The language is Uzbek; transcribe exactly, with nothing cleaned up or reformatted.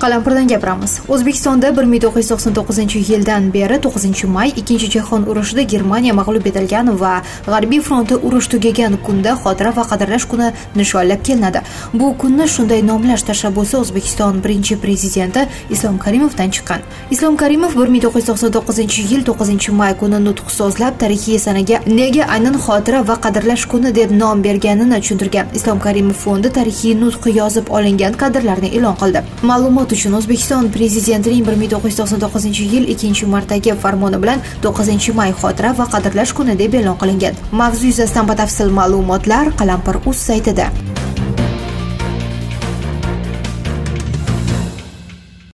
Qalampirdan gapiramiz. O'zbekistonda bir ming to'qqiz yuz to'qson to'qqizinchi yildan beri to'qqizinchi may Ikkinchi jahon urushida Germaniya mag'lub etilgan va G'arbiy fronti urush tugagan kunda xotira va qadrlash kuni nishonlab kelinadi. Bu kunni shunday nomlash tashabbusi O'zbekiston birinchi prezidenti Islom Karimovdan chiqqan. Islom Karimov bir ming to'qqiz yuz to'qson to'qqizinchi yil to'qqizinchi may kuni nutq so'zlab tarixiy sanaga nega aynan xotira va qadrlash kuni deb nom berganini tushuntirgan. Islom Karimov fondi tarixiy nutq yozib olingan kadrlarni e'lon qildi. Ma'lumot uchun O'zbekiston prezidentining bir ming to'qqiz yuz to'qson to'qqizinchi yil ikkinchi martagi farmoni bilan to'qqizinchi may xotira va qadrlash kuni deb e'lon qilingan. Mavzu yuzasidan batafsil ma'lumotlar Qalampir.uz saytida.